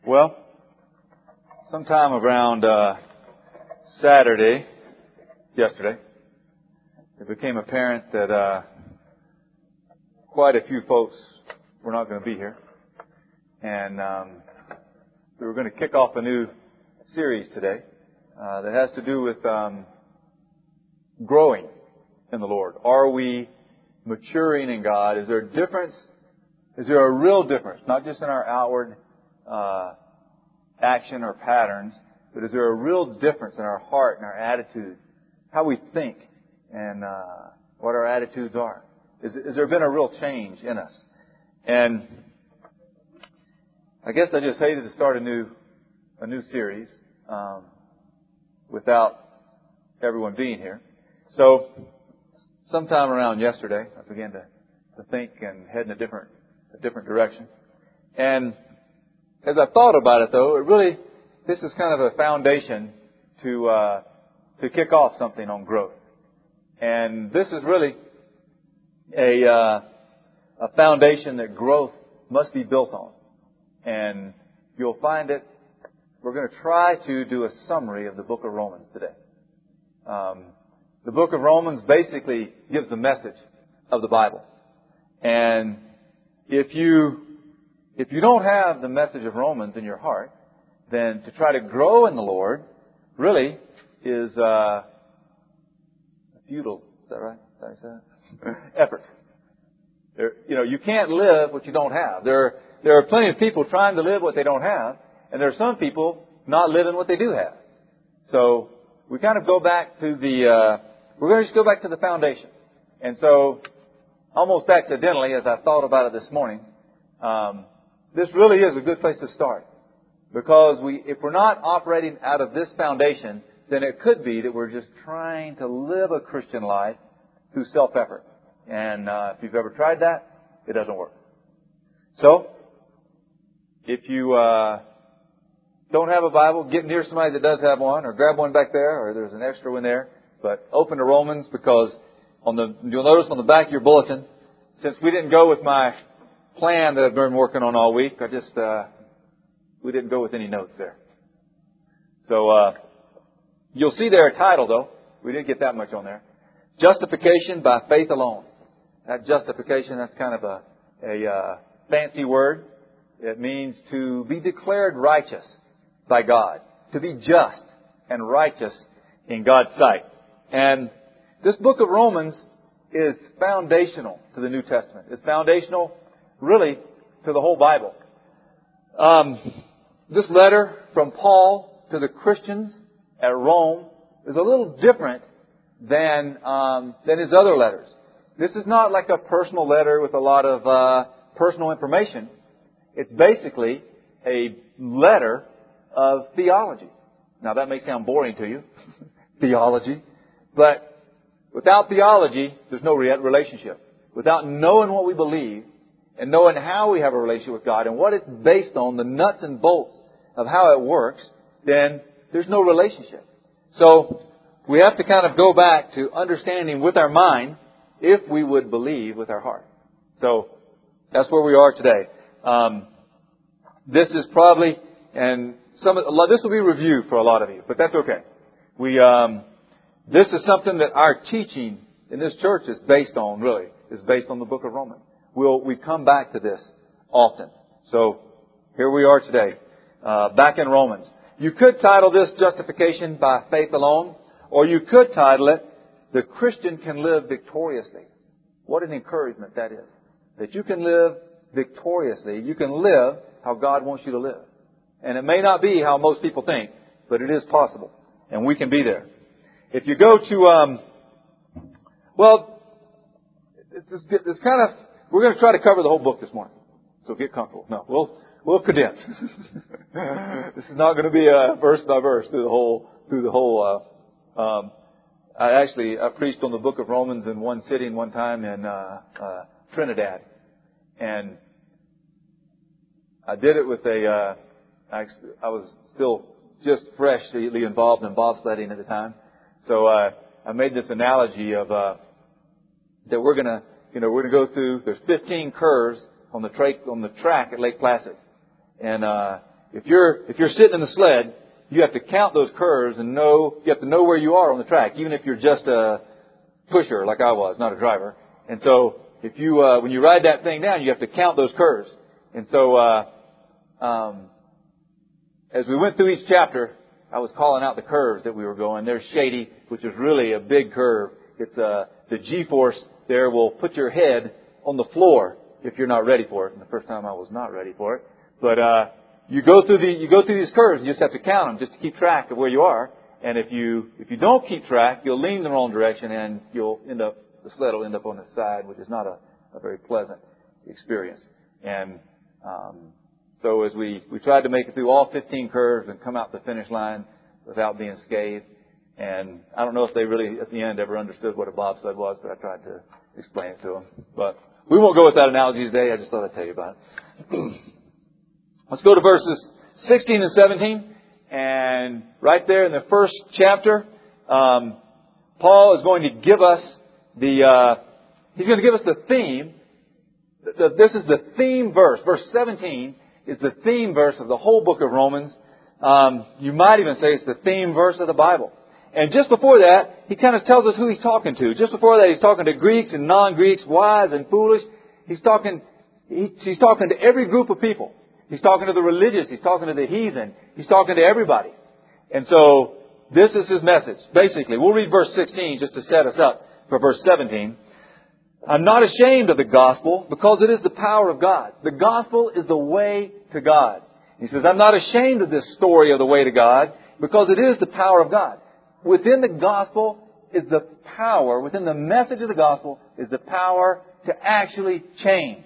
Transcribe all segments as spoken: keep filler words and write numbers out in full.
Well, sometime around uh, Saturday, yesterday, it became apparent that uh, quite a few folks were not going to be here. And um, we were going to kick off a new series today uh, that has to do with um, growing in the Lord. Are we maturing in God? Is there a difference? Is there a real difference, not just in our outward uh, action or patterns, but is there a real difference in our heart and our attitudes, how we think, and uh, what our attitudes are? Is, is there been a real change in us? And I guess I just hated to start a new a new series um, without everyone being here. So sometime around yesterday, I began to, to think and head in a different a different direction. And as I thought about it, though, it really this is kind of a foundation to uh, to kick off something on growth. And this is really a uh, a foundation that growth must be built on. And you'll find it. We're going to try to do a summary of the book of Romans today. Um, the book of Romans basically gives the message of the Bible. And if you if you don't have the message of Romans in your heart, then to try to grow in the Lord really is uh, futile. Is that right? Did I say that? Effort. There, you know, you can't live what you don't have. There, there are plenty of people trying to live what they don't have, and there are some people not living what they do have. So we kind of go back to the. Uh, we're going to just go back to the foundation. And so, almost accidentally, as I thought about it this morning, um, this really is a good place to start, because we, if we're not operating out of this foundation, then it could be that we're just trying to live a Christian life through self-effort. And uh, if you've ever tried that, it doesn't work. So, if you uh, don't have a Bible, get near somebody that does have one, or grab one back there, or there's an extra one there. But open to Romans, because on the you'll notice on the back of your bulletin, since we didn't go with my plan that I've been working on all week, I just uh, we didn't go with any notes there. So uh, you'll see there a title, though. We didn't get that much on there. Justification by faith alone. That justification, that's kind of a, a uh, fancy word. It means to be declared righteous by God, to be just and righteous in God's sight. And this book of Romans is foundational to the New Testament. It's foundational, really, to the whole Bible. Um, this letter from Paul to the Christians at Rome is a little different than um, than his other letters. This is not like a personal letter with a lot of uh, personal information. It's basically a letter of theology. Now, that may sound boring to you, theology, but without theology, there's no relationship. Without knowing what we believe and knowing how we have a relationship with God and what it's based on, the nuts and bolts of how it works, then there's no relationship. So we have to kind of go back to understanding with our mind if we would believe with our heart. So that's where we are today. Um, this is probably, and some this will be review for a lot of you, but that's okay. We um, this is something that our teaching in this church is based on. Really, is based on the book of Romans. We'll we come back to this often. So here we are today, uh, back in Romans. You could title this "Justification by Faith Alone," or you could title it "The Christian Can Live Victoriously." What an encouragement that is! That you can live victoriously. You can live how God wants you to live. And it may not be how most people think, but it is possible. And we can be there. If you go to, um, well, it's, it's, it's kind of, we're going to try to cover the whole book this morning. So get comfortable. No, we'll, we'll condense. This is not going to be a verse by verse through the whole, through the whole, uh, um, I actually, I preached on the book of Romans in one sitting one time in, uh, uh, Trinidad. And I did it with a, uh, I, I was still just freshly involved in bobsledding at the time. So, uh, I made this analogy of, uh, that we're gonna, you know, we're gonna go through, there's fifteen curves on the track, on the track at Lake Placid. And, uh, if you're, if you're sitting in the sled, you have to count those curves and know, you have to know where you are on the track, even if you're just a pusher like I was, not a driver. And so, if you, uh, when you ride that thing down, you have to count those curves. And so, uh, um, as we went through each chapter, I was calling out the curves that we were going. There's Shady, which is really a big curve. It's, uh, the G-force there will put your head on the floor if you're not ready for it. And the first time I was not ready for it. But, uh, you go through the, you go through these curves, you just have to count them just to keep track of where you are. And if you, if you don't keep track, you'll lean the wrong direction and you'll end up, the sled will end up on the side, which is not a, a very pleasant experience. And, um, so as we, we tried to make it through all fifteen curves and come out the finish line without being scathed. And I don't know if they really, at the end, ever understood what a bobsled was, but I tried to explain it to them. But we won't go with that analogy today. I just thought I'd tell you about it. Let's go to verses sixteen and seventeen. And right there in the first chapter, um, Paul is going to give us the, uh, he's going to give us the theme. The, the, this is the theme verse. Verse seventeen is the theme verse of the whole book of Romans. Um, you might even say it's the theme verse of the Bible. And just before that, he kind of tells us who he's talking to. Just before that, he's talking to Greeks and non-Greeks, wise and foolish. He's talking, he, he's talking to every group of people. He's talking to the religious. He's talking to the heathen. He's talking to everybody. And so, this is his message. Basically, we'll read verse sixteen just to set us up for verse seventeen. I'm not ashamed of the gospel because it is the power of God. The gospel is the way to God. He says, I'm not ashamed of this story of the way to God because it is the power of God. Within the gospel is the power, within the message of the gospel is the power to actually change.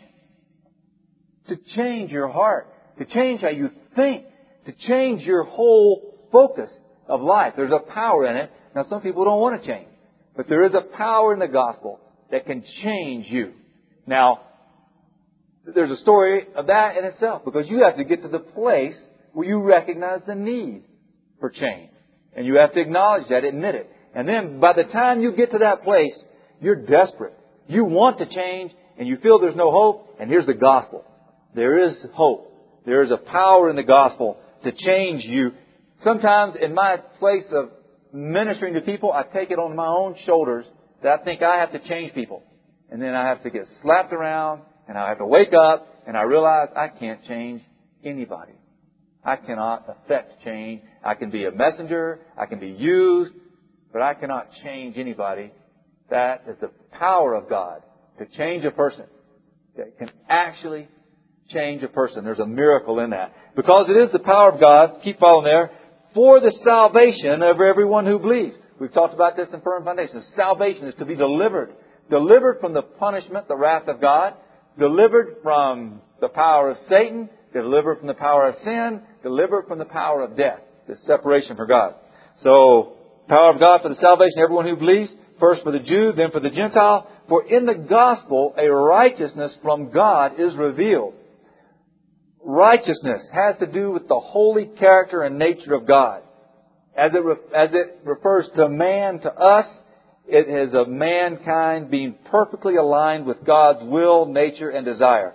To change your heart. To change how you think. To change your whole focus of life. There's a power in it. Now, some people don't want to change. But there is a power in the gospel that can change you. Now, there's a story of that in itself. Because you have to get to the place where you recognize the need for change. And you have to acknowledge that, admit it. And then by the time you get to that place, you're desperate. You want to change and you feel there's no hope. And here's the gospel. There is hope. There is a power in the gospel to change you. Sometimes in my place of ministering to people, I take it on my own shoulders that I think I have to change people. And then I have to get slapped around and I have to wake up and I realize I can't change anybody. I cannot affect change. I can be a messenger. I can be used. But I cannot change anybody. That is the power of God to change a person. That can actually change a person. There's a miracle in that. Because it is the power of God, keep following there, for the salvation of everyone who believes. We've talked about this in Firm Foundations. Salvation is to be delivered. Delivered from the punishment, the wrath of God. Delivered from the power of Satan. Delivered from the power of sin. Delivered from the power of death. The separation from God. So, power of God for the salvation of everyone who believes. First for the Jew, then for the Gentile. For in the gospel, a righteousness from God is revealed. Righteousness has to do with the holy character and nature of God. As it, re- as it refers to man, to us, it is of mankind being perfectly aligned with God's will, nature, and desire.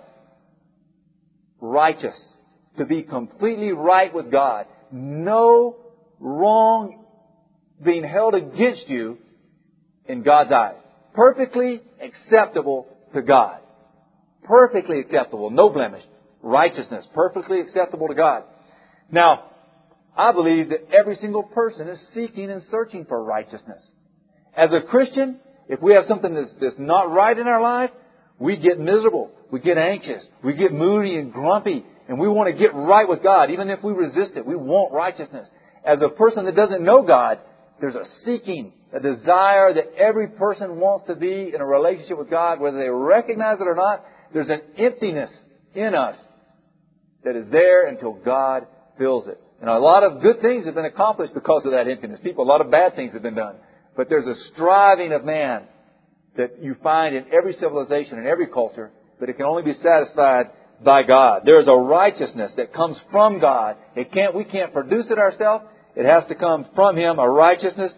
Righteous. To be completely right with God. No wrong being held against you in God's eyes. Perfectly acceptable to God. Perfectly acceptable. No blemish. Righteousness. Perfectly acceptable to God. Now, I believe that every single person is seeking and searching for righteousness. As a Christian, if we have something that's, that's not right in our life, we get miserable. We get anxious. We get moody and grumpy. And we want to get right with God. Even if we resist it, we want righteousness. As a person that doesn't know God, there's a seeking, a desire that every person wants to be in a relationship with God, whether they recognize it or not. There's an emptiness in us that is there until God fills it. And a lot of good things have been accomplished because of that emptiness. People, a lot of bad things have been done. But there's a striving of man that you find in every civilization, in every culture, but it can only be satisfied by God. There is a righteousness that comes from God. It can't, we can't produce it ourselves. It has to come from Him, a righteousness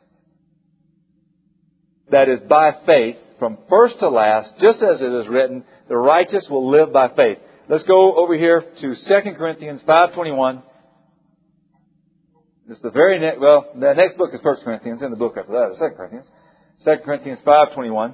that is by faith from first to last, just as it is written, the righteous will live by faith. Let's go over here to Second Corinthians five twenty-one. This is the very next, well, the next book is First Corinthians, and the book after that is Second Corinthians. Second Corinthians five twenty-one.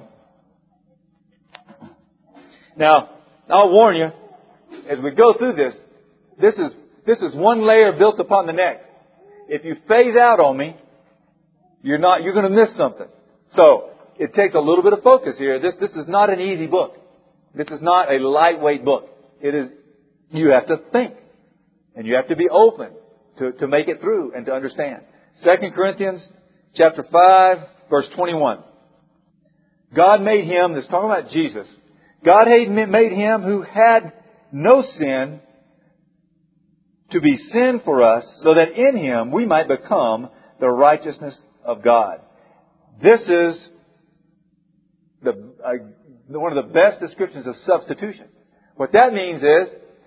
Now, I'll warn you, as we go through this, this is, this is one layer built upon the next. If you phase out on me, you're not, you're going to miss something. So, it takes a little bit of focus here. This, this is not an easy book. This is not a lightweight book. It is, you have to think. And you have to be open to, to make it through and to understand. Second Corinthians chapter five, verse twenty-one. God made Him, this is talking about Jesus. God made Him who had no sin to be sin for us, so that in Him we might become the righteousness of God. This is the, uh, one of the best descriptions of substitution. What that means is,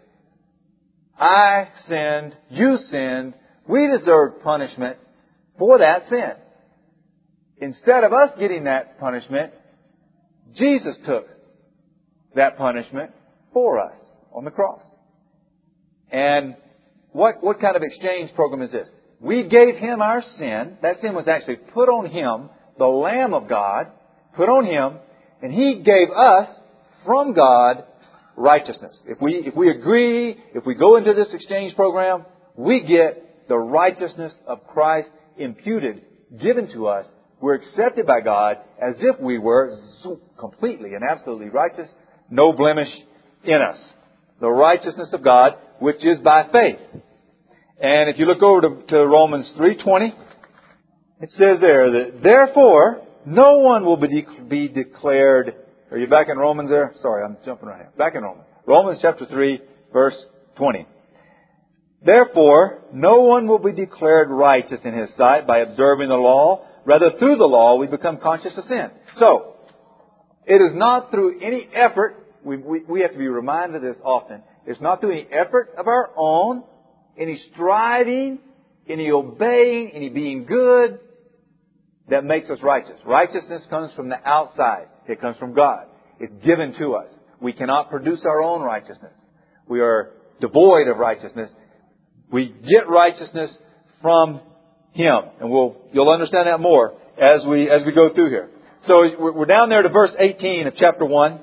I sinned, you sinned, we deserved punishment for that sin. Instead of us getting that punishment, Jesus took that punishment for us on the cross. And what, what kind of exchange program is this? We gave Him our sin. That sin was actually put on Him, the Lamb of God, put on Him, and He gave us from God righteousness. If we, if we agree, if we go into this exchange program, we get the righteousness of Christ imputed, given to us. We're accepted by God as if we were completely and absolutely righteous, no blemish in us. The righteousness of God, which is by faith. And if you look over to, to Romans three twenty, it says there that, therefore, no one will be, de- be declared. Are you back in Romans there? Sorry, I'm jumping right here. Back in Romans. Romans chapter three, verse twenty. Therefore, no one will be declared righteous in His sight by observing the law. Rather, through the law, we become conscious of sin. So, it is not through any effort. We, we, we have to be reminded of this often. It's not through any effort of our own, any striving, any obeying, any being good that makes us righteous. Righteousness comes from the outside. It comes from God. It's given to us. We cannot produce our own righteousness. We are devoid of righteousness. We get righteousness from Him. And we'll, you'll understand that more as we, as we go through here. So we're down there to verse eighteen of chapter one.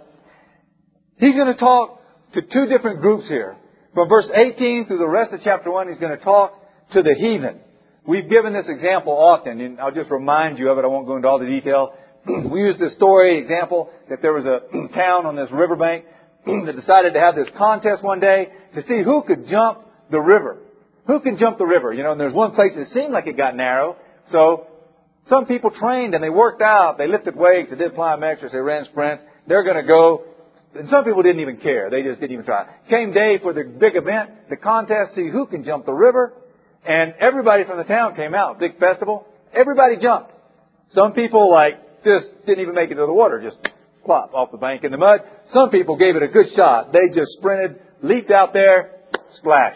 He's going to talk to two different groups here. From verse eighteen through the rest of chapter one, he's going to talk to the heathen. We've given this example often, and I'll just remind you of it. I won't go into all the detail. We used this story example that there was a town on this riverbank that decided to have this contest one day to see who could jump the river. Who can jump the river? You know, and there's one place that seemed like it got narrow. So some people trained and they worked out. They lifted weights. They did plyometrics. They ran sprints. They're going to go. And some people didn't even care. They just didn't even try. Came day for the big event, the contest, see who can jump the river. And everybody from the town came out. Big festival. Everybody jumped. Some people, like, just didn't even make it to the water. Just plop off the bank in the mud. Some people gave it a good shot. They just sprinted, leaped out there, splash.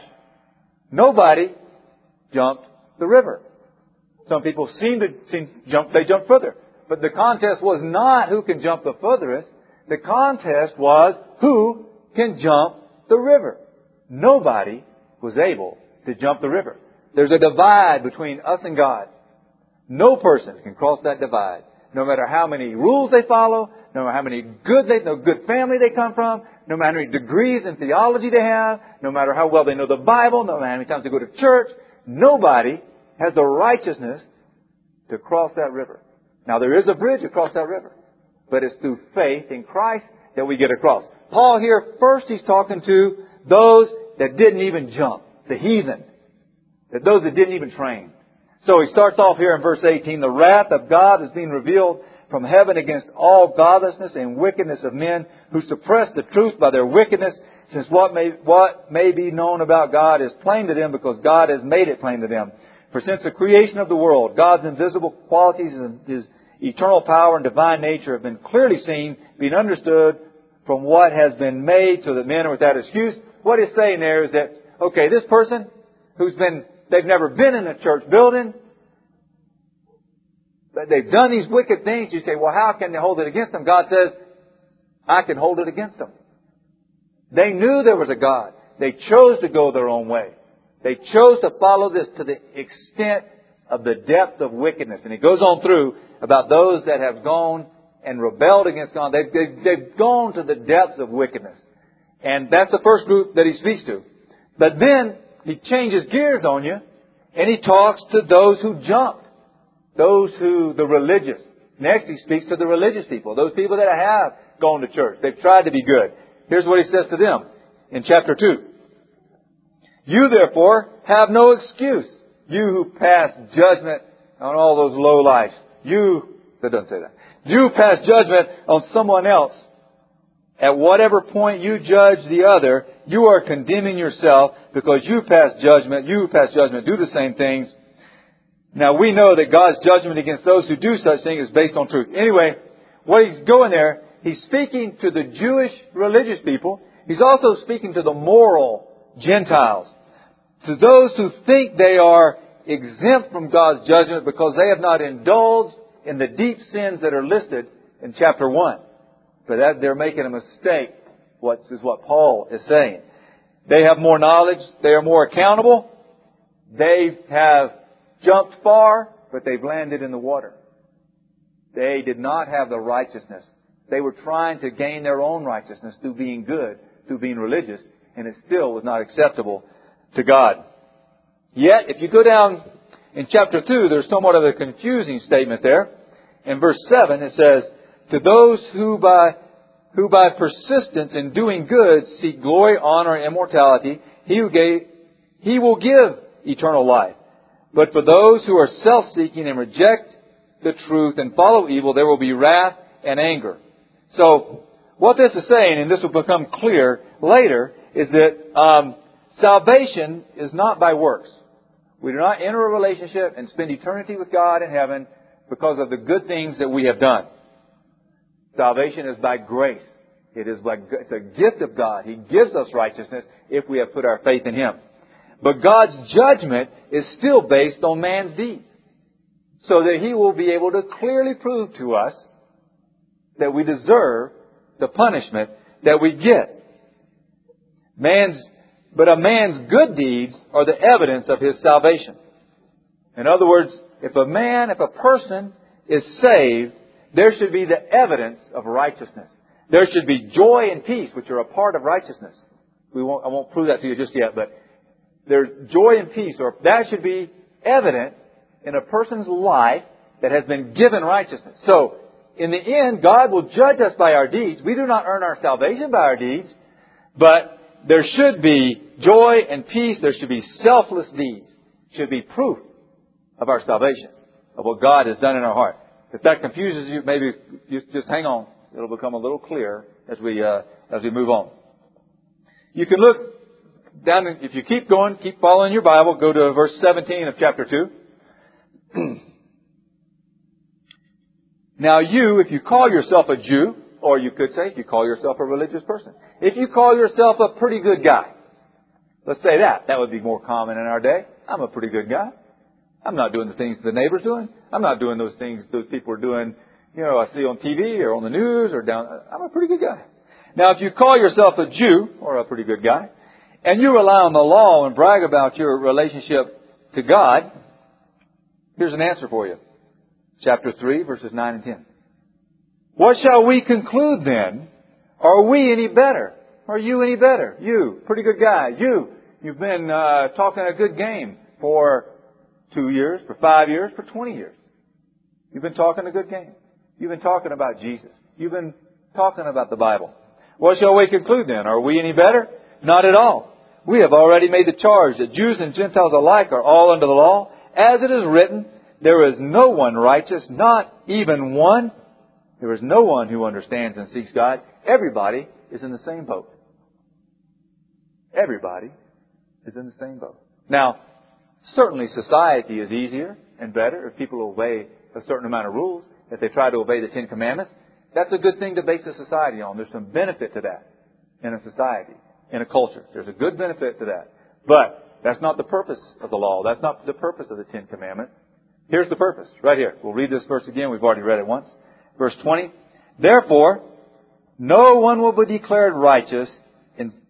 Nobody jumped the river. Some people seemed to seem, jump, they jumped further. But the contest was not who can jump the furthest. The contest was who can jump the river. Nobody was able to jump the river. There's a divide between us and God. No person can cross that divide. No matter how many rules they follow, no matter how many good they, no good family they come from, no matter how many degrees in theology they have, no matter how well they know the Bible, no matter how many times they go to church, nobody has the righteousness to cross that river. Now there is a bridge across that river, but it's through faith in Christ that we get across. Paul here, first he's talking to those that didn't even jump, the heathen, that those that didn't even train. So he starts off here in verse eighteen, the wrath of God is being revealed from heaven against all godlessness and wickedness of men who suppress the truth by their wickedness, since what may, what may be known about God is plain to them because God has made it plain to them. For since the creation of the world, God's invisible qualities and His eternal power and divine nature have been clearly seen, being understood from what has been made, so that men are without excuse. What he's saying there is that, okay, this person who's been, they've never been in a church building, they've done these wicked things. You say, well, how can they hold it against them? God says, I can hold it against them. They knew there was a God. They chose to go their own way. They chose to follow this to the extent of the depth of wickedness. And he goes on through about those that have gone and rebelled against God. They've, they've, they've gone to the depths of wickedness. And that's the first group that he speaks to. But then he changes gears on you and he talks to those who jumped. Those who, the religious. Next he speaks to the religious people. Those people that have gone to church. They've tried to be good. Here's what he says to them in chapter two. You therefore have no excuse. You who pass judgment on all those low lives. You, that doesn't say that. You pass judgment on someone else. At whatever point you judge the other, you are condemning yourself because you pass judgment. You who pass judgment do the same things. Now we know that God's judgment against those who do such things is based on truth. Anyway, what he's going there, he's speaking to the Jewish religious people. He's also speaking to the moral Gentiles. To those who think they are exempt from God's judgment because they have not indulged in the deep sins that are listed in chapter one. But that they're making a mistake, what is what Paul is saying. They have more knowledge. They are more accountable. They have jumped far, but they've landed in the water. They did not have the righteousness. They were trying to gain their own righteousness through being good, through being religious, and it still was not acceptable to God. Yet, if you go down in chapter two, there's somewhat of a confusing statement there. In verse seven, it says, to those who by, who by persistence in doing good seek glory, honor, and immortality, he who gave, he will give eternal life. But for those who are self-seeking and reject the truth and follow evil, there will be wrath and anger. So, what this is saying, and this will become clear later, is that um, salvation is not by works. We do not enter a relationship and spend eternity with God in heaven because of the good things that we have done. Salvation is by grace. It is by, it's a gift of God. He gives us righteousness if we have put our faith in Him. But God's judgment is still based on man's deeds. So that He will be able to clearly prove to us that we deserve the punishment that we get. Man's, but a man's good deeds are the evidence of his salvation. In other words, if a man, if a person is saved, there should be the evidence of righteousness. There should be joy and peace, which are a part of righteousness. We won't, I won't prove that to you just yet, but there's joy and peace, or that should be evident in a person's life that has been given righteousness. So, in the end, God will judge us by our deeds. We do not earn our salvation by our deeds, but there should be joy and peace. There should be selfless deeds. It should be proof of our salvation, of what God has done in our heart. If that confuses you, maybe you just hang on. It'll become a little clearer as we uh, as we move on. You can look down, if you keep going, keep following your Bible, go to verse seventeen of chapter two. Now you, if you call yourself a Jew, or you could say if you call yourself a religious person, if you call yourself a pretty good guy, let's say that. That would be more common in our day. I'm a pretty good guy. I'm not doing the things the neighbor's doing. I'm not doing those things those people are doing, you know, I see on T V or on the news or down. I'm a pretty good guy. Now, if you call yourself a Jew, or a pretty good guy, and you rely on the law and brag about your relationship to God, here's an answer for you. Chapter three, verses nine and ten. What shall we conclude then? Are we any better? Are you any better? You, pretty good guy. You, you've been uh, talking a good game for two years, for five years, for twenty years. You've been talking a good game. You've been talking about Jesus. You've been talking about the Bible. What shall we conclude then? Are we any better? Not at all. We have already made the charge that Jews and Gentiles alike are all under the law. As it is written, there is no one righteous, not even one. There is no one who understands and seeks God. Everybody is in the same boat. Everybody is in the same boat. Now, certainly society is easier and better if people obey a certain amount of rules. If they try to obey the Ten Commandments, that's a good thing to base a society on. There's some benefit to that in a society, in a culture. There's a good benefit to that. But that's not the purpose of the law. That's not the purpose of the Ten Commandments. Here's the purpose, right here. We'll read this verse again. We've already read it once. Verse twenty. Therefore, no one will be declared righteous in,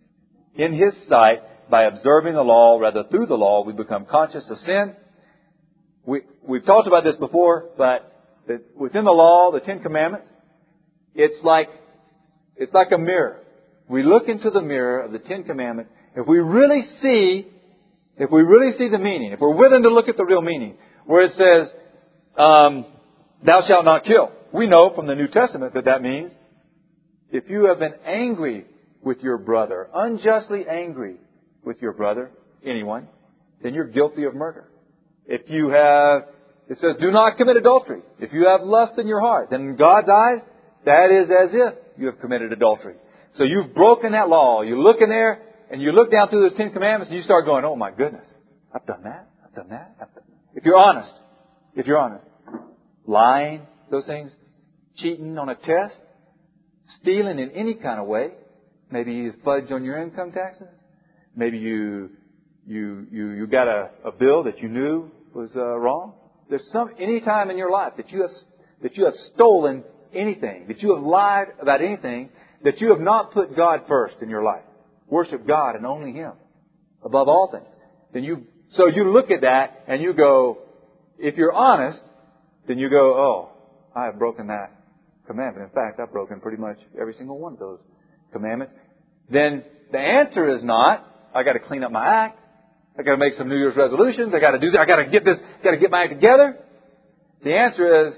in His sight by observing the law. Rather, through the law, we become conscious of sin. We, we've talked about this before, but the, within the law, the Ten Commandments, it's like, it's like a mirror. We look into the mirror of the Ten Commandments. If we really see, if we really see the meaning, if we're willing to look at the real meaning, where it says, um, thou shalt not kill. We know from the New Testament that that means if you have been angry with your brother, unjustly angry with your brother, anyone, then you're guilty of murder. If you have, it says, do not commit adultery. If you have lust in your heart, then in God's eyes, that is as if you have committed adultery. So you've broken that law. You look in there and you look down through those Ten Commandments and you start going, oh my goodness, I've done that. I've done that. I've done that. If you're honest, if you're honest, lying, those things, cheating on a test, stealing in any kind of way, maybe you fudged on your income taxes, maybe you you you you got a, a bill that you knew was uh, wrong. There's some any time in your life that you have that you have stolen anything, that you have lied about anything, that you have not put God first in your life. Worship God and only Him above all things. Then you so you look at that and you go, if you're honest, then you go, oh, I have broken that commandment. In fact, I've broken pretty much every single one of those commandments. Then the answer is not, I got to clean up my act. I got to make some New Year's resolutions. I got to do that. I got to get this, got to get my act together. The answer is,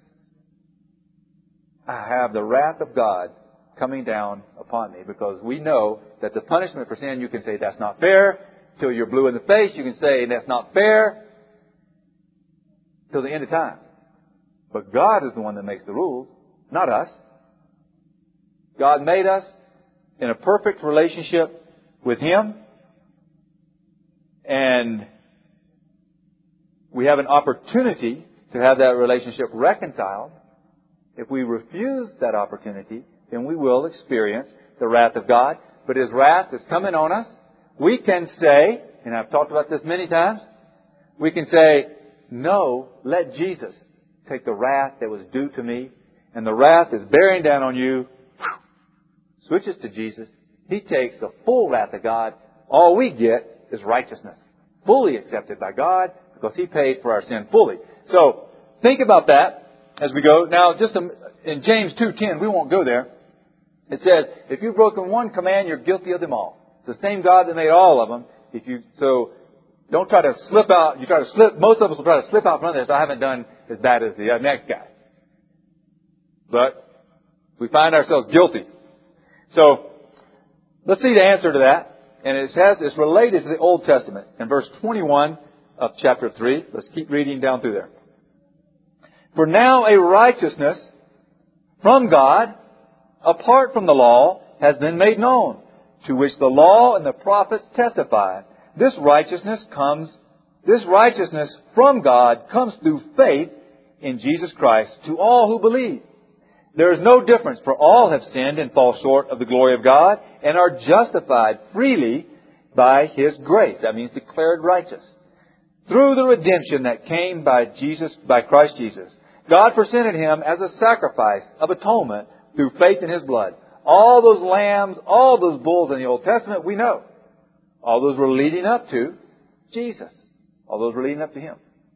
I have the wrath of God coming down upon me, because we know that the punishment for sin, you can say that's not fair till you're blue in the face. You can say that's not fair till the end of time. But God is the one that makes the rules, not us. God made us in a perfect relationship with Him. And we have an opportunity to have that relationship reconciled. If we refuse that opportunity, then we will experience the wrath of God. But His wrath is coming on us. We can say, and I've talked about this many times, we can say, no, let Jesus take the wrath that was due to me. And the wrath is bearing down on you. Switches to Jesus. He takes the full wrath of God. All we get is righteousness. Fully accepted by God, because He paid for our sin fully. So, think about that as we go. Now, just in James two ten, we won't go there. It says, if you've broken one command, you're guilty of them all. It's the same God that made all of them. If you, so, don't try to slip out. You try to slip, most of us will try to slip out from this. I haven't done as bad as the next guy. But, we find ourselves guilty. So, let's see the answer to that. And it says it's related to the Old Testament. In verse twenty-one of chapter three, let's keep reading down through there. For now a righteousness from God, apart from the law, has been made known, to which the law and the prophets testify. This righteousness comes, this righteousness from God comes through faith in Jesus Christ to all who believe. There is no difference, for all have sinned and fall short of the glory of God and are justified freely by His grace. That means declared righteous. Through the redemption that came by Jesus, by Christ Jesus. God presented Him as a sacrifice of atonement through faith in His blood. All those lambs, all those bulls in the Old Testament, we know. All those were leading up to Jesus. All those were leading up to Him.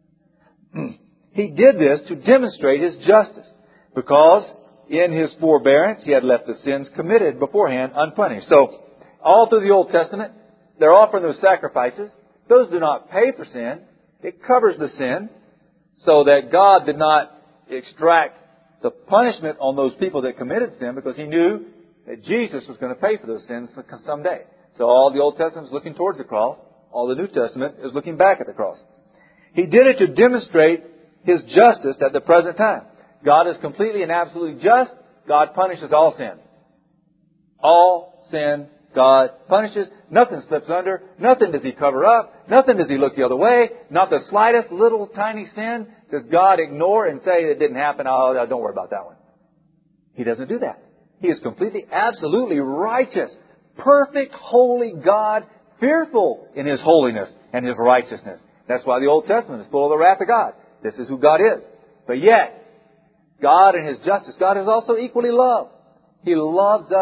He did this to demonstrate His justice, because in His forbearance, He had left the sins committed beforehand unpunished. So, all through the Old Testament, they're offering those sacrifices. Those do not pay for sin. It covers the sin, so that God did not extract the punishment on those people that committed sin, because He knew that Jesus was going to pay for those sins someday. So all the Old Testament is looking towards the cross. All the New Testament is looking back at the cross. He did it to demonstrate His justice at the present time. God is completely and absolutely just. God punishes all sin. All sin God punishes. Nothing slips under. Nothing does He cover up. Nothing does He look the other way. Not the slightest little tiny sin does God ignore and say it didn't happen. Oh, don't worry about that one. He doesn't do that. He is completely, absolutely righteous. Perfect, holy God, fearful in His holiness and His righteousness. That's why the Old Testament is full of the wrath of God. This is who God is. But yet, God in His justice, God is also equally love. He loves us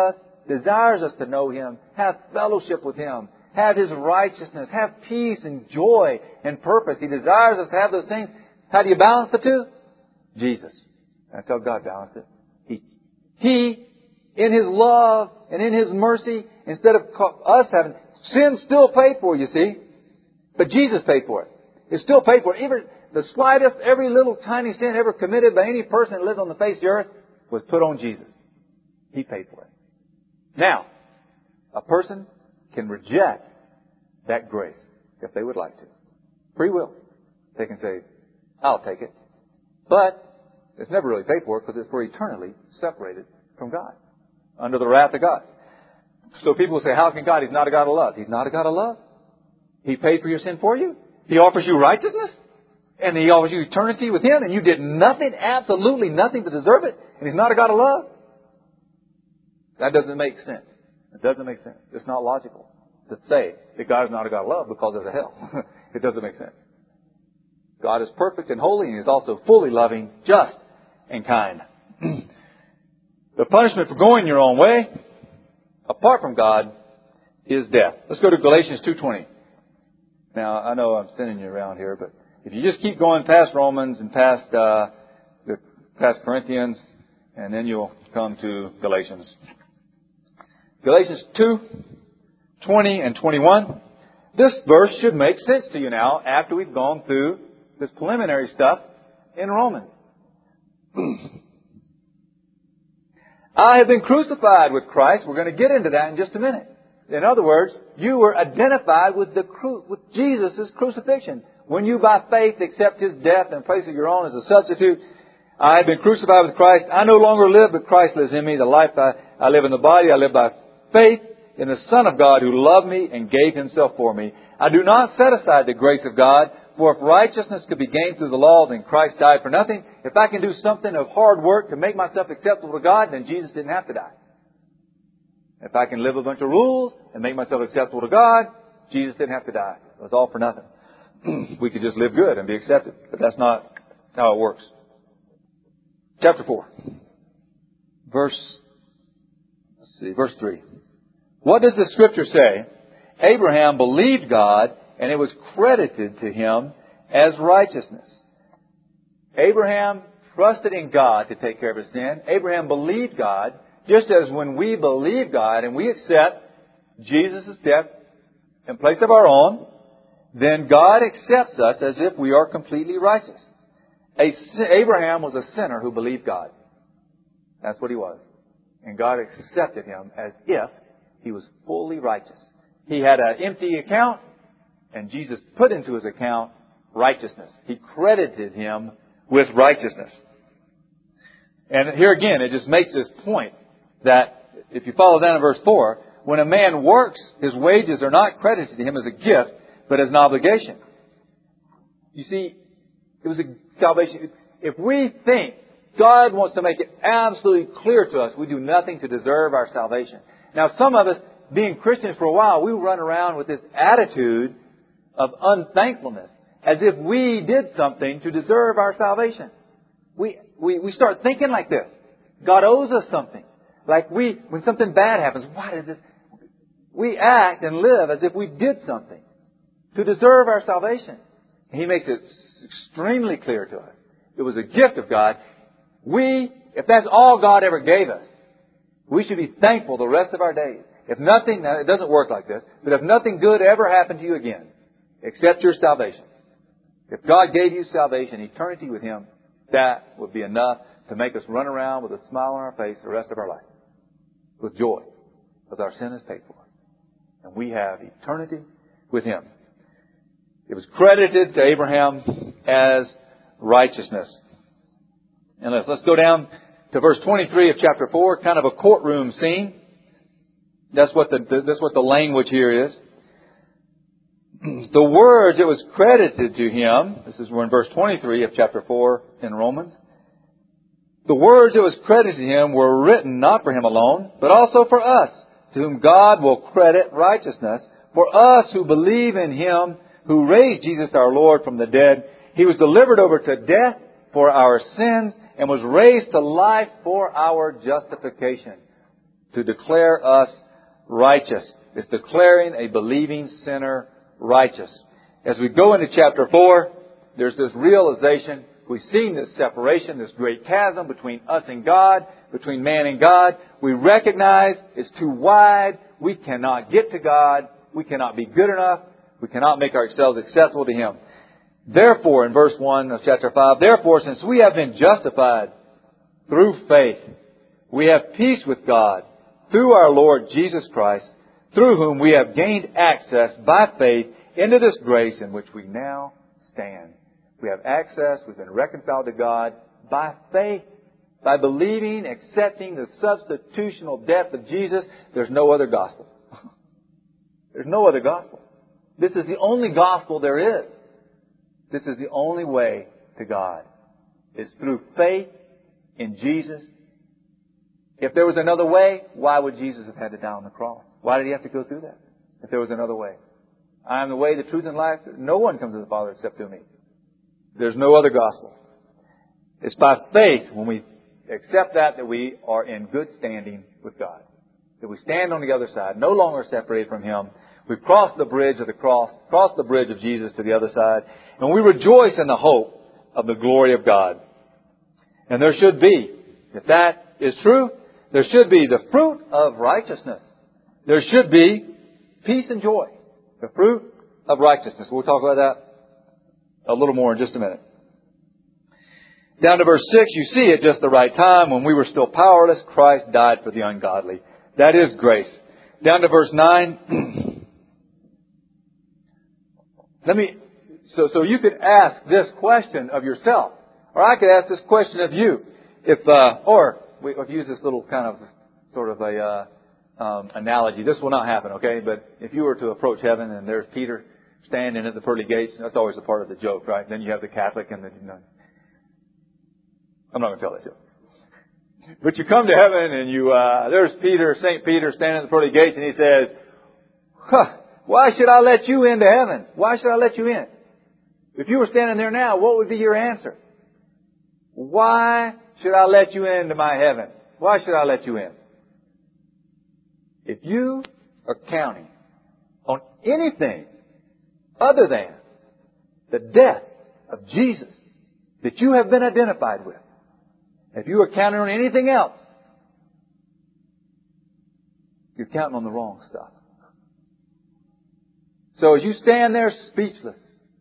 desires us to know Him, have fellowship with Him, have His righteousness, have peace and joy and purpose. He desires us to have those things. How do you balance the two? Jesus. That's how God balanced it. He, He, in His love and in His mercy, instead of us having, sin still paid for, you see. But Jesus paid for it. It's still paid for. Even the slightest, every little tiny sin ever committed by any person that lived on the face of the earth was put on Jesus. He paid for it. Now, a person can reject that grace if they would like to. Free will. They can say, I'll take it. But it's never really paid for because it's for eternally separated from God, under the wrath of God. So people say, how can God? He's not a God of love. He's not a God of love. He paid for your sin for you. He offers you righteousness. And He offers you eternity with Him. And you did nothing, absolutely nothing to deserve it. And He's not a God of love. That doesn't make sense. It doesn't make sense. It's not logical to say that God is not a God of love because there's a hell. It doesn't make sense. God is perfect and holy, and He is also fully loving, just, and kind. The punishment for going your own way, apart from God, is death. Let's go to Galatians two twenty. Now, I know I'm sending you around here, but if you just keep going past Romans and past uh, the past Corinthians, and then you'll come to Galatians. Galatians two twenty and twenty-one. This verse should make sense to you now after we've gone through this preliminary stuff in Romans. I have been crucified with Christ. We're going to get into that in just a minute. In other words, you were identified with the cru- with Jesus' crucifixion. When you by faith accept His death in place of your own as a substitute, I have been crucified with Christ. I no longer live, but Christ lives in me. The life I, I live in the body, I live by faith in the Son of God who loved me and gave Himself for me. I do not set aside the grace of God, for if righteousness could be gained through the law, then Christ died for nothing. If I can do something of hard work to make myself acceptable to God, then Jesus didn't have to die. If I can live a bunch of rules and make myself acceptable to God, Jesus didn't have to die. It was all for nothing. We could just live good and be accepted, but that's not how it works. Chapter four. Verse, let's see, verse three. What does the Scripture say? Abraham believed God, and it was credited to him as righteousness. Abraham trusted in God to take care of his sin. Abraham believed God, just as when we believe God and we accept Jesus' death in place of our own, then God accepts us as if we are completely righteous. Abraham was a sinner who believed God. That's what he was. And God accepted him as if he was fully righteous. He had an empty account, and Jesus put into his account righteousness. He credited him with righteousness. And here again, it just makes this point that if you follow down in verse four, when a man works, his wages are not credited to him as a gift, but as an obligation. You see, it was a salvation. If we think God wants to make it absolutely clear to us we do nothing to deserve our salvation. Now, some of us, being Christians for a while, we run around with this attitude of unthankfulness, as if we did something to deserve our salvation. We, we, we start thinking like this. God owes us something. Like we, when something bad happens, why is this? We act and live as if we did something to deserve our salvation. And He makes it extremely clear to us. It was a gift of God. We, if that's all God ever gave us, we should be thankful the rest of our days. If nothing, now it doesn't work like this, but if nothing good ever happened to you again, except your salvation, if God gave you salvation, eternity with Him, that would be enough to make us run around with a smile on our face the rest of our life, with joy, because our sin is paid for. And we have eternity with Him. It was credited to Abraham as righteousness. And let's, let's go down to verse twenty-three of chapter four, kind of a courtroom scene. That's what the, that's what the language here is. The words it was credited to him, this is in verse twenty-three of chapter four in Romans. The words it was credited to him were written not for him alone, but also for us, to whom God will credit righteousness. For us who believe in Him, who raised Jesus our Lord from the dead. He was delivered over to death for our sins and was raised to life for our justification. to declare us righteous. It's declaring a believing sinner righteous. As we go into chapter four, there's this realization. We've seen this separation, this great chasm between us and God, between man and God. We recognize it's too wide. We cannot get to God. We cannot be good enough. We cannot make ourselves acceptable to Him. Therefore, in verse one of chapter five, therefore, since we have been justified through faith, we have peace with God through our Lord Jesus Christ, through whom we have gained access by faith into this grace in which we now stand. We have access. We've been reconciled to God by faith, by believing, accepting the substitutional death of Jesus. There's no other gospel. There's no other gospel. This is the only gospel there is. This is the only way to God. It's through faith in Jesus. If there was another way, why would Jesus have had to die on the cross? Why did He have to go through that? If there was another way. I am the way, the truth, and life. No one comes to the Father except through me. There's no other gospel. It's by faith, when we accept that, that we are in good standing with God. That we stand on the other side, no longer separated from Him. We've crossed the bridge of the cross, crossed the bridge of Jesus to the other side, and we rejoice in the hope of the glory of God. And there should be, if that is true, there should be the fruit of righteousness. There should be peace and joy. The fruit of righteousness. We'll talk about that a little more in just a minute. Down to verse six, you see at just the right time, when we were still powerless, Christ died for the ungodly. That is grace. Down to verse nine. Let me, so, so you could ask this question of yourself. Or I could ask this question of you. If, uh, or, we, we've used this little kind of, sort of a, uh, um, analogy. This will not happen, okay? But if you were to approach heaven and there's Peter standing at the pearly gates, that's always a part of the joke, right? Then you have the Catholic and the, you know, I'm not going to tell that joke. But you come to heaven and you, uh, there's Peter, Saint Peter standing at the pearly gates, and he says, huh, why should I let you into heaven? Why should I let you in? If you were standing there now, what would be your answer? Why should I let you into my heaven? Why should I let you in? If you are counting on anything other than the death of Jesus that you have been identified with, if you are counting on anything else, you're counting on the wrong stuff. So as you stand there speechless,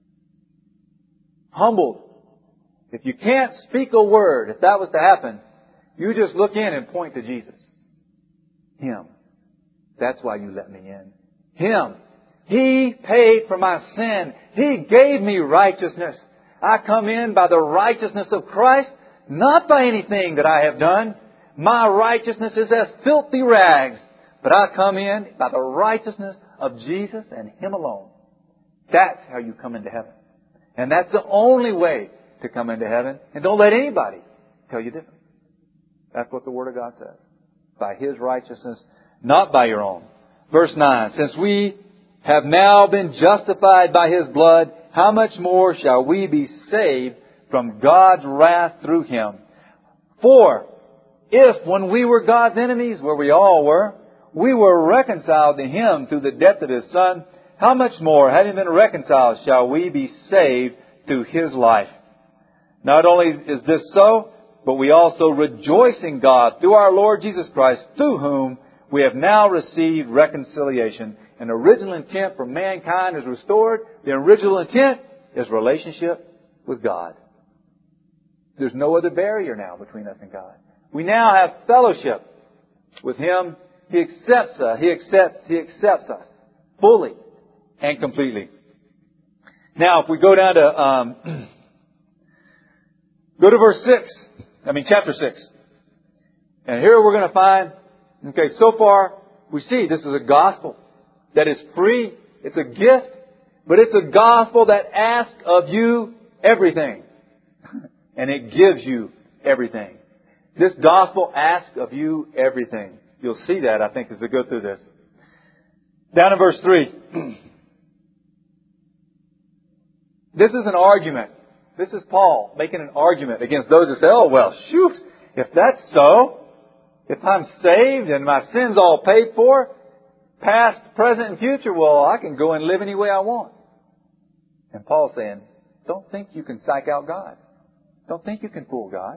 humbled, if you can't speak a word, if that was to happen, you just look in and point to Jesus. Him. That's why you let me in. Him. He paid for my sin. He gave me righteousness. I come in by the righteousness of Christ, not by anything that I have done. My righteousness is as filthy rags. But I come in by the righteousness of Jesus and Him alone. That's how you come into heaven. And that's the only way to come into heaven. And don't let anybody tell you different. That's what the Word of God says. By His righteousness, not by your own. Verse nine, since we have now been justified by His blood, how much more shall we be saved from God's wrath through Him? For if when we were God's enemies, where we all were, we were reconciled to Him through the death of His Son, how much more, having been reconciled, shall we be saved through His life? Not only is this so, but we also rejoice in God through our Lord Jesus Christ, through whom we have now received reconciliation. An original intent for mankind is restored. The original intent is relationship with God. There's no other barrier now between us and God. We now have fellowship with Him. He accepts us. He accepts, He accepts us fully and completely. Now, if we go down to, um, go to verse six. I mean, chapter six. And here we're going to find, okay, so far we see this is a gospel that is free. It's a gift, but it's a gospel that asks of you everything. And it gives you everything. This gospel asks of you everything. You'll see that, I think, as we go through this. Down in verse three. This is an argument. This is Paul making an argument against those that say, oh, well, shoot, if that's so, If I'm saved and my sin's all paid for, past, present, and future, well, I can go and live any way I want. And Paul's saying, don't think you can psych out God. Don't think you can fool God.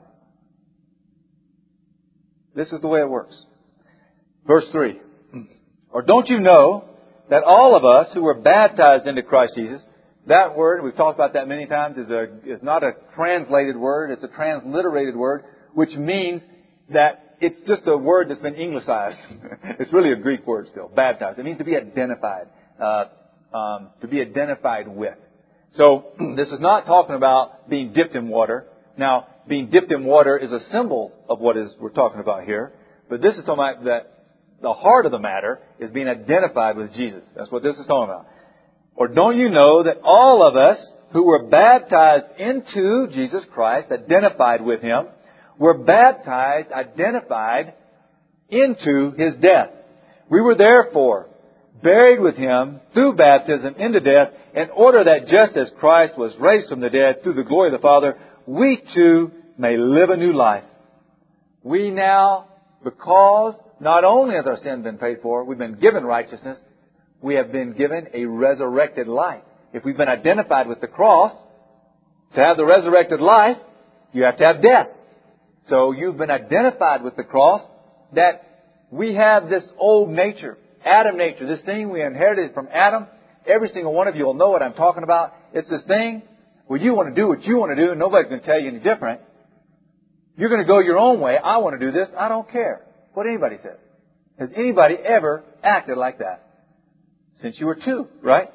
This is the way it works. Verse three. Or don't you know that all of us who were baptized into Christ Jesus, that word, we've talked about that many times, is a is not a translated word, it's a transliterated word, which means that it's just a word that's been Anglicized. It's really a Greek word still, baptized. It means to be identified, uh, um, to be identified with. So this is not talking about being dipped in water. Now, being dipped in water is a symbol of what is we're talking about here. But this is talking about that the heart of the matter is being identified with Jesus. That's what this is talking about. Or don't you know that all of us who were baptized into Jesus Christ, identified with Him, were baptized, identified into His death. We were therefore buried with Him through baptism into death, in order that just as Christ was raised from the dead through the glory of the Father, we too may live a new life. We now, because not only has our sin been paid for, we've been given righteousness, we have been given a resurrected life. If we've been identified with the cross, to have the resurrected life, you have to have death. So you've been identified with the cross, that we have this old nature, Adam nature, this thing we inherited from Adam. Every single one of you will know what I'm talking about. It's this thing where you want to do what you want to do and nobody's going to tell you any different. You're going to go your own way. I want to do this. I don't care what anybody says. Has anybody ever acted like that? Since you were two, right?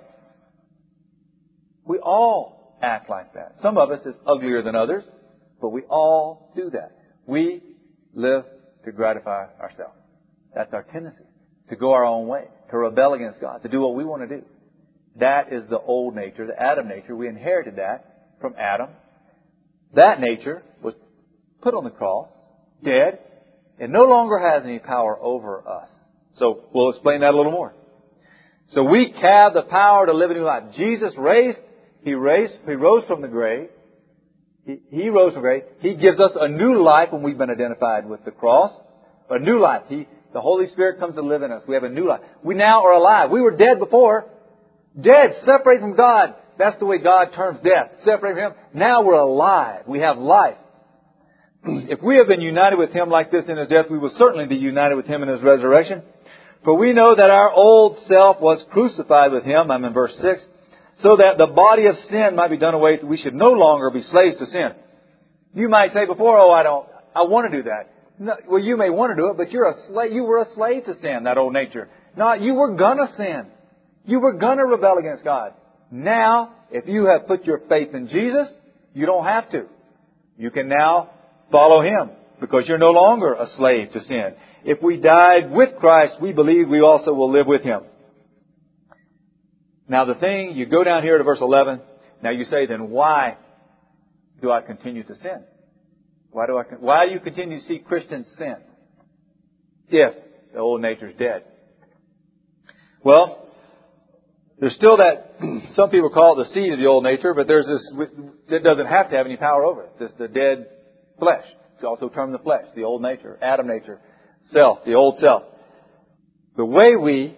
We all act like that. Some of us is uglier than others, but we all do that. We live to gratify ourselves. That's our tendency. To go our own way. To rebel against God. To do what we want to do. That is the old nature, the Adam nature. We inherited that from Adam. That nature was put on the cross, dead, and no longer has any power over us. So we'll explain that a little more. So we have the power to live a new life. Jesus raised, He raised, He rose from the grave. He, he rose from the grave. He gives us a new life when we've been identified with the cross. A new life. He, the Holy Spirit comes to live in us. We have a new life. We now are alive. We were dead before. Dead, separated from God. That's the way God terms death. Separated from Him. Now we're alive. We have life. If we have been united with Him like this in His death, we will certainly be united with Him in His resurrection. For we know that our old self was crucified with Him, I'm in verse six, so that the body of sin might be done away with. We should no longer be slaves to sin. You might say before, oh, I don't, I want to do that. No, well, you may want to do it, but you're a slave, you were a slave to sin, that old nature. No, you were gonna sin. You were gonna rebel against God. Now, if you have put your faith in Jesus, you don't have to. You can now follow Him because you're no longer a slave to sin. If we died with Christ, we believe we also will live with Him. Now the thing, you go down here to verse eleven. Now you say, then why do I continue to sin? Why do I, why do you continue to see Christians sin? If the old nature's dead. Well, there's still that, some people call it the seed of the old nature, but there's this, it doesn't have to have any power over it. This, the dead flesh. It's also termed the flesh, the old nature, Adam nature. Self, the old self. The way we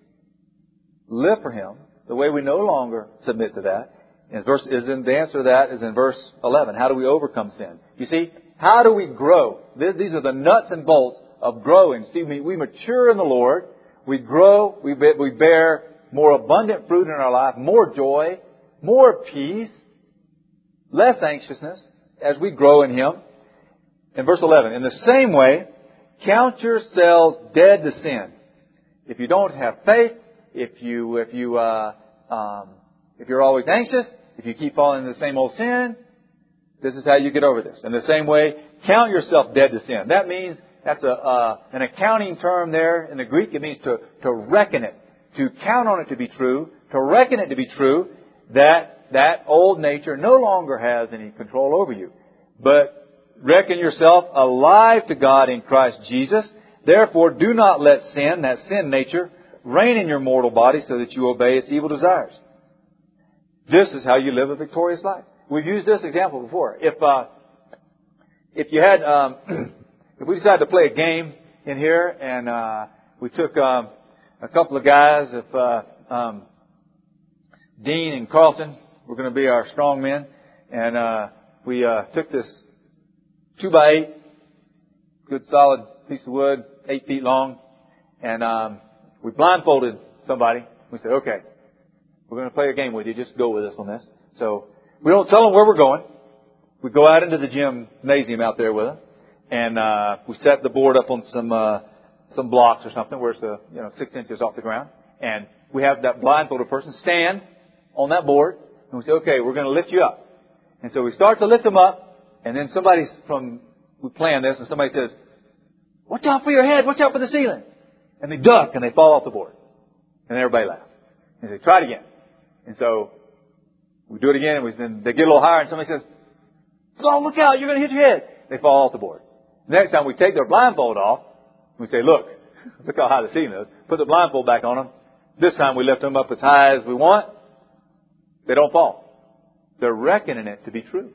live for Him, the way we no longer submit to that, is, verse, is in, the answer to that is in verse eleven. How do we overcome sin? You see, how do we grow? These are the nuts and bolts of growing. See, we, we mature in the Lord. We grow. We, we bear more abundant fruit in our life, more joy, more peace, less anxiousness as we grow in Him. In verse eleven, in the same way, count yourselves dead to sin. If you don't have faith, if you if you uh, um, if you're always anxious, if you keep falling into the same old sin, this is how you get over this. In the same way, count yourself dead to sin. That means that's a uh, an accounting term there in the Greek. It means to to reckon it, to count on it to be true, to reckon it to be true that that old nature no longer has any control over you, but reckon yourself alive to God in Christ Jesus. Therefore, do not let sin, that sin nature, reign in your mortal body so that you obey its evil desires. This is how you live a victorious life. We've used this example before. If uh, if you had, um, if we decided to play a game in here, and uh, we took um, a couple of guys, of uh, um, Dean and Carlton, were going to be our strong men, and uh, we uh, took this two by eight, good solid piece of wood, eight feet long, and um, we blindfolded somebody. We said, okay, we're going to play a game with you. Just go with us on this. So we don't tell them where we're going. We go out into the gymnasium out there with them, and uh, we set the board up on some uh, some blocks or something where it's uh, you know six inches off the ground, and we have that blindfolded person stand on that board, and we say, okay, we're going to lift you up. And so we start to lift them up, and then somebody from we plan this, and somebody says, watch out for your head, watch out for the ceiling, and they duck and they fall off the board, and everybody laughs. And they say, try it again. And so we do it again, and we, then they get a little higher, and somebody says, oh, look out, you're going to hit your head. They fall off the board. Next time we take their blindfold off, we say, look, look how high the ceiling is. Put the blindfold back on them. This time we lift them up as high as we want. They don't fall. They're reckoning it to be true.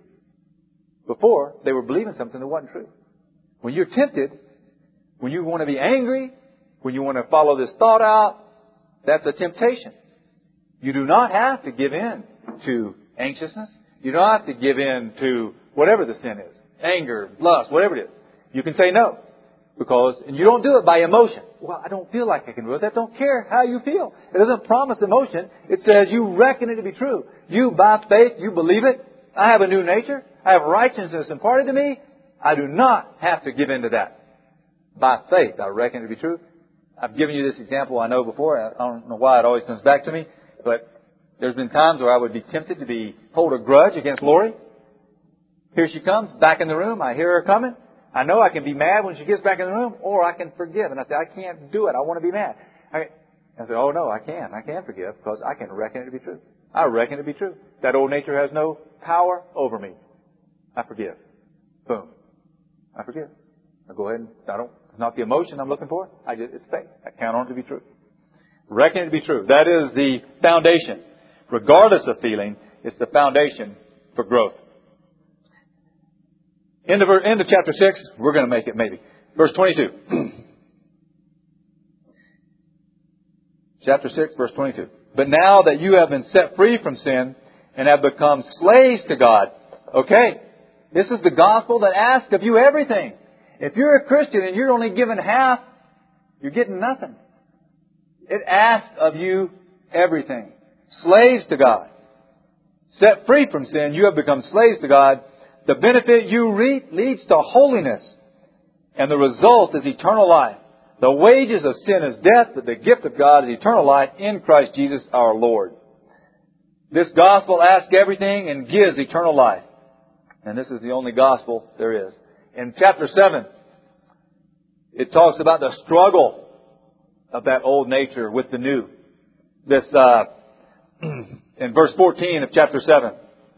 Before, they were believing something that wasn't true. When you're tempted, when you want to be angry, when you want to follow this thought out, that's a temptation. You do not have to give in to anxiousness. You don't have to give in to whatever the sin is. Anger, lust, whatever it is. You can say no. Because, and you don't do it by emotion. Well, I don't feel like I can do it. That don't care how you feel. It doesn't promise emotion. It says you reckon it to be true. You, by faith, you believe it. I have a new nature. I have righteousness imparted to me. I do not have to give in to that. By faith, I reckon it to be true. I've given you this example, I know before. I don't know why it always comes back to me. But there's been times where I would be tempted to be hold a grudge against Lori. Here she comes, back in the room. I hear her coming. I know I can be mad when she gets back in the room, or I can forgive. And I say, I can't do it. I want to be mad. I, I say, oh no, I can. I can forgive because I can reckon it to be true. I reckon it to be true. That old nature has no power over me. I forgive. Boom. I forgive. I go ahead and I don't. It's not the emotion I'm looking for. I just it's faith. I count on it to be true. Reckon it to be true. That is the foundation. Regardless of feeling, it's the foundation for growth. End of, end of chapter six, we're going to make it maybe. Verse twenty-two. Chapter six, verse twenty-two. But now that you have been set free from sin and have become slaves to God. Okay. This is the gospel that asks of you everything. If you're a Christian and you're only given half, you're getting nothing. It asks of you everything. Slaves to God. Set free from sin, you have become slaves to God. The benefit you reap leads to holiness, and the result is eternal life. The wages of sin is death, but the gift of God is eternal life in Christ Jesus our Lord. This gospel asks everything and gives eternal life. And this is the only gospel there is. In chapter seven, it talks about the struggle of that old nature with the new. This, uh, in verse fourteen of chapter seven.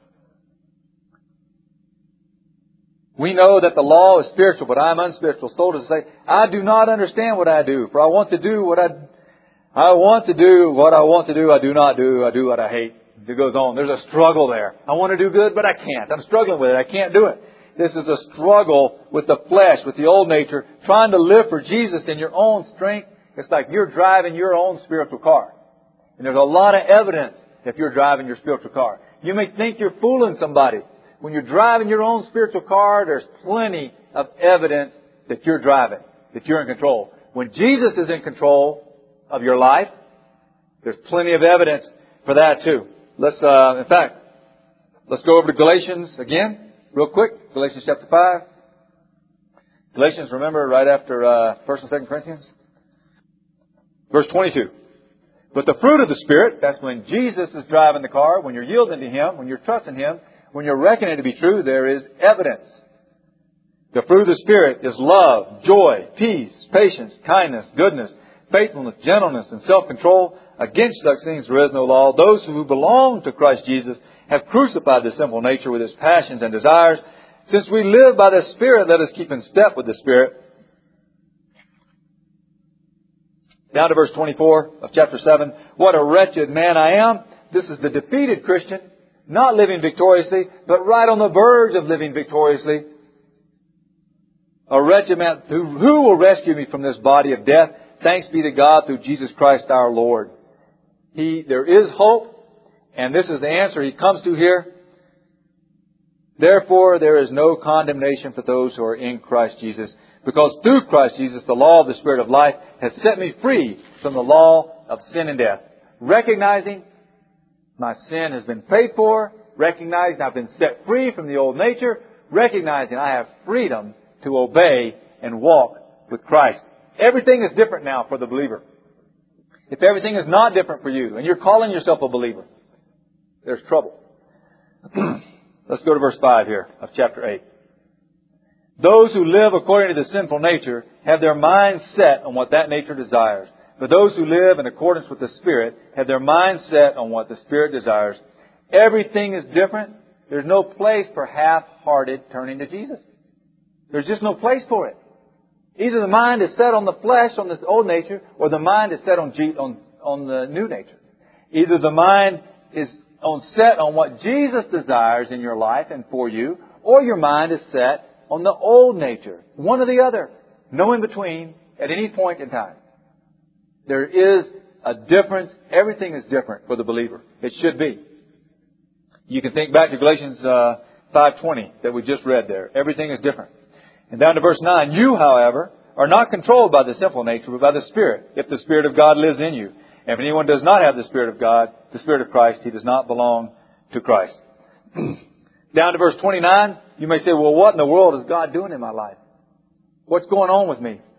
We know that the law is spiritual, but I am unspiritual. So to say, I do not understand what I do. For I want to do what I, I want to do what I want to do. I do not do. I do what I hate. It goes on. There's a struggle there. I want to do good, but I can't. I'm struggling with it. I can't do it. This is a struggle with the flesh, with the old nature, trying to live for Jesus in your own strength. It's like you're driving your own spiritual car. And there's a lot of evidence if you're driving your spiritual car. You may think you're fooling somebody. When you're driving your own spiritual car, there's plenty of evidence that you're driving, that you're in control. When Jesus is in control of your life, there's plenty of evidence for that too. Let's, uh, in fact, let's go over to Galatians again, real quick. Galatians chapter five. Galatians, remember, right after uh, First and Second Corinthians. Verse twenty-two. But the fruit of the Spirit, that's when Jesus is driving the car, when you're yielding to Him, when you're trusting Him, when you're reckoning it to be true, there is evidence. The fruit of the Spirit is love, joy, peace, patience, kindness, goodness, faithfulness, gentleness, and self-control. Against such things there is no law. Those who belong to Christ Jesus have crucified the sinful nature with its passions and desires. Since we live by the Spirit, let us keep in step with the Spirit. Down to verse twenty-four of chapter seven. What a wretched man I am. This is the defeated Christian. Not living victoriously, but right on the verge of living victoriously. A wretched man, who, who will rescue me from this body of death? Thanks be to God through Jesus Christ our Lord. He, there is hope, and this is the answer he comes to here. Therefore, there is no condemnation for those who are in Christ Jesus, because through Christ Jesus, the law of the Spirit of life has set me free from the law of sin and death. Recognizing my sin has been paid for, recognizing I've been set free from the old nature, recognizing I have freedom to obey and walk with Christ. Everything is different now for the believer. If everything is not different for you, and you're calling yourself a believer, there's trouble. Let's go to verse five here of chapter eight. Those who live according to the sinful nature have their minds set on what that nature desires. But those who live in accordance with the Spirit have their minds set on what the Spirit desires. Everything is different. There's no place for half-hearted turning to Jesus. There's just no place for it. Either the mind is set on the flesh, on this old nature, or the mind is set on, G, on, on the new nature. Either the mind is on set on what Jesus desires in your life and for you, or your mind is set on the old nature. One or the other. No in between at any point in time. There is a difference. Everything is different for the believer. It should be. You can think back to Galatians uh, five twenty that we just read there. Everything is different. And down to verse nine. You, however, are not controlled by the sinful nature, but by the Spirit, if the Spirit of God lives in you. And if anyone does not have the Spirit of God, the Spirit of Christ, he does not belong to Christ. Down to verse twenty-nine, you may say, well, what in the world is God doing in my life? What's going on with me?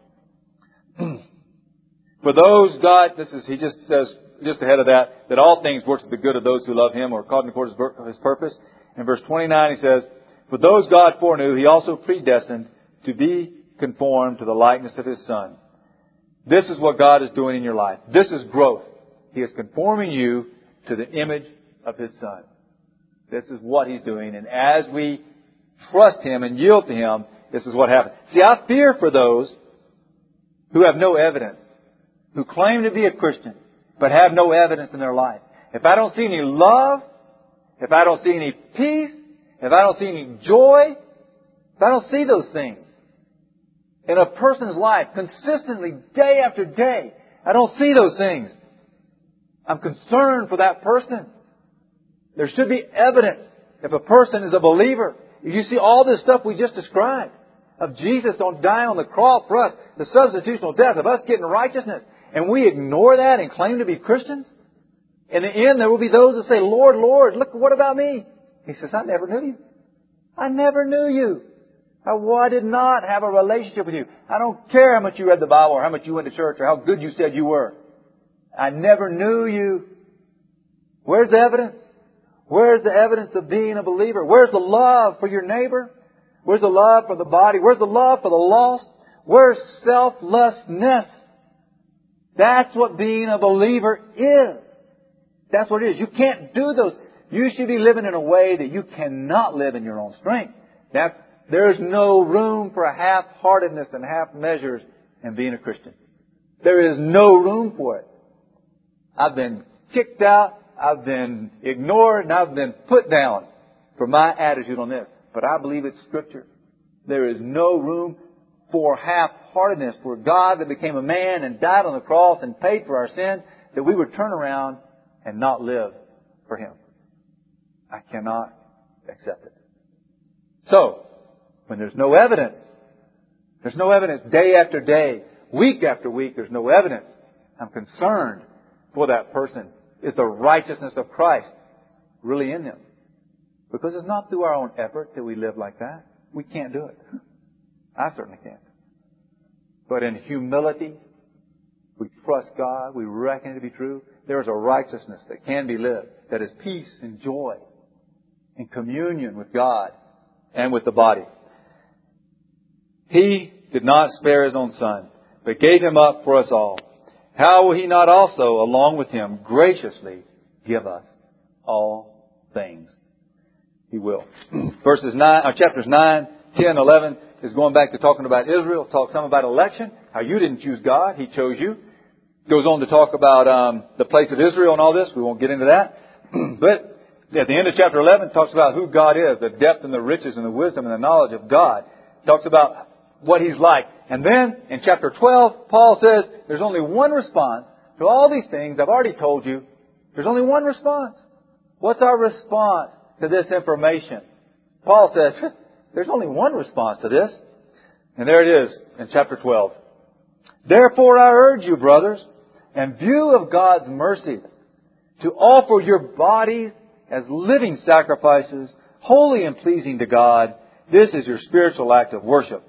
For those God, this is, he just says, just ahead of that, that all things work to the good of those who love Him or are called according to His purpose. In verse twenty-nine, he says, for those God foreknew, He also predestined to be conformed to the likeness of His Son. This is what God is doing in your life. This is growth. He is conforming you to the image of His Son. This is what He's doing. And as we trust Him and yield to Him, this is what happens. See, I fear for those who have no evidence, who claim to be a Christian, but have no evidence in their life. If I don't see any love, if I don't see any peace, if I don't see any joy, if I don't see those things in a person's life consistently, day after day, I don't see those things, I'm concerned for that person. There should be evidence if a person is a believer. If you see all this stuff we just described, of Jesus on dying on the cross for us, the substitutional death, of us getting righteousness, and we ignore that and claim to be Christians, in the end there will be those that say, Lord, Lord, look, what about me? He says, I never knew you. I never knew you. I, well, I did not have a relationship with you. I don't care how much you read the Bible or how much you went to church or how good you said you were. I never knew you. Where's the evidence? Where's the evidence of being a believer? Where's the love for your neighbor? Where's the love for the body? Where's the love for the lost? Where's selflessness? That's what being a believer is. That's what it is. You can't do those. You should be living in a way that you cannot live in your own strength. That's, there's no room for half-heartedness and half measures in being a Christian. There is no room for it. I've been kicked out, I've been ignored, and I've been put down for my attitude on this. But I believe it's Scripture. There is no room for half-heartedness, for God that became a man and died on the cross and paid for our sin, that we would turn around and not live for Him. I cannot accept it. So, when there's no evidence, there's no evidence day after day, week after week, there's no evidence, I'm concerned for that person. Is the righteousness of Christ really in them? Because it's not through our own effort that we live like that. We can't do it. I certainly can't. But in humility, we trust God, we reckon it to be true. There is a righteousness that can be lived, that is peace and joy and communion with God and with the body. He did not spare His own Son, but gave Him up for us all. How will He not also, along with Him, graciously give us all things? He will. Verses nine, or chapters nine, ten, eleven is going back to talking about Israel. Talk some about election. How you didn't choose God; He chose you. Goes on to talk about um, the place of Israel and all this. We won't get into that. But at the end of chapter eleven, it talks about who God is, the depth and the riches and the wisdom and the knowledge of God. It talks about what He's like. And then in chapter twelve, Paul says there's only one response to all these things I've already told you. There's only one response. What's our response to this information? Paul says there's only one response to this. And there it is in chapter twelve. Therefore I urge you, brothers, in view of God's mercy, to offer your bodies as living sacrifices, holy and pleasing to God. This is your spiritual act of worship.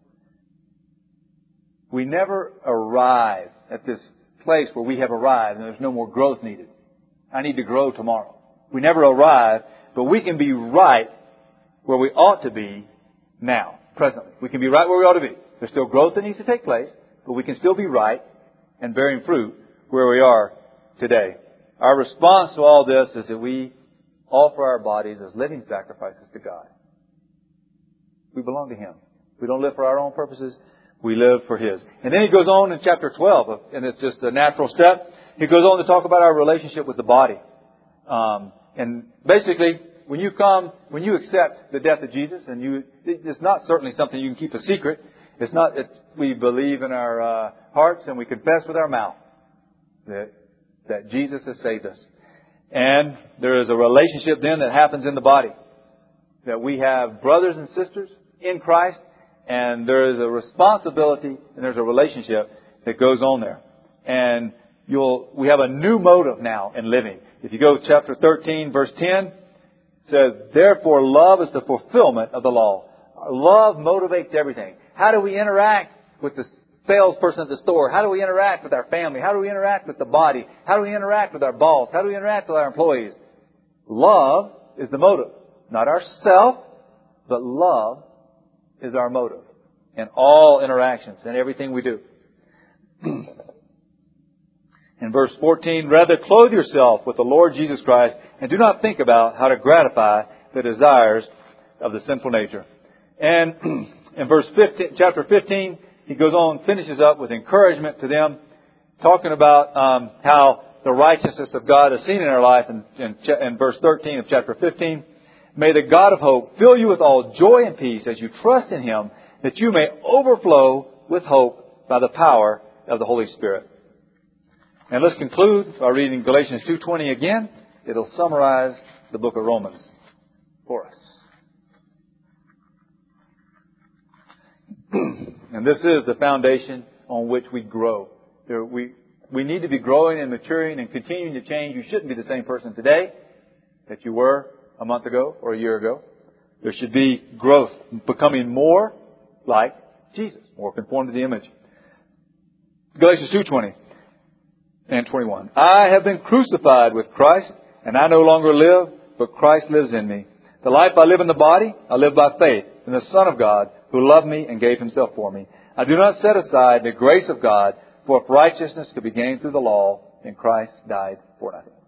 We never arrive at this place where we have arrived and there's no more growth needed. I need to grow tomorrow. We never arrive, but we can be right where we ought to be now, presently. We can be right where we ought to be. There's still growth that needs to take place, but we can still be right and bearing fruit where we are today. Our response to all this is that we offer our bodies as living sacrifices to God. We belong to Him. We don't live for our own purposes. We live for His. And then he goes on in chapter twelve, and it's just a natural step. He goes on to talk about our relationship with the body. Um, and basically, when you come, when you accept the death of Jesus, and you, it's not certainly something you can keep a secret. It's not that we believe in our uh, hearts and we confess with our mouth that, that Jesus has saved us. And there is a relationship then that happens in the body. That we have brothers and sisters in Christ, and there is a responsibility and there's a relationship that goes on there. And you'll, we have a new motive now in living. If you go to chapter thirteen, verse ten, it says, therefore love is the fulfillment of the law. Love motivates everything. How do we interact with the salesperson at the store? How do we interact with our family? How do we interact with the body? How do we interact with our boss? How do we interact with our employees? Love is the motive. Not ourself, but love is our motive in all interactions and everything we do. In verse fourteen, rather clothe yourself with the Lord Jesus Christ and do not think about how to gratify the desires of the sinful nature. And in verse fifteen, chapter fifteen, he goes on, finishes up with encouragement to them, talking about um, how the righteousness of God is seen in our life in, in, in verse thirteen of chapter fifteen. May the God of hope fill you with all joy and peace as you trust in Him, that you may overflow with hope by the power of the Holy Spirit. And let's conclude by reading Galatians two twenty again. It'll summarize the book of Romans for us. And this is the foundation on which we grow. There, we, we need to be growing and maturing and continuing to change. You shouldn't be the same person today that you were a month ago or a year ago. There should be growth, becoming more like Jesus, more conformed to the image. Galatians two twenty and twenty-one. I have been crucified with Christ, and I no longer live, but Christ lives in me. The life I live in the body, I live by faith in the Son of God, who loved me and gave Himself for me. I do not set aside the grace of God, for if righteousness could be gained through the law, then Christ died for nothing.